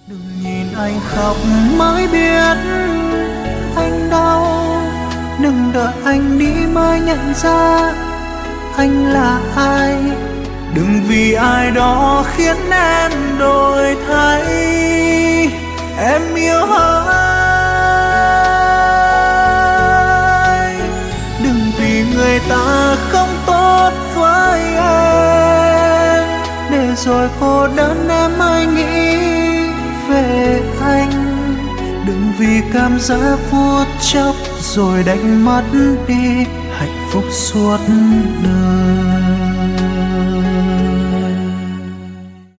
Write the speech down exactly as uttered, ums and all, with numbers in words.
Đừng nhìn anh khóc mới biết anh đau, đừng đợi anh đi mới nhận ra anh là ai. Đừng vì ai đó khiến em đổi thay, em yêu ai. Đừng vì người ta không tốt với em, để rồi cô đơn em mới nghĩ về anh. Đừng vì cảm giác phút chốc rồi đánh mất đi hạnh phúc suốt đời.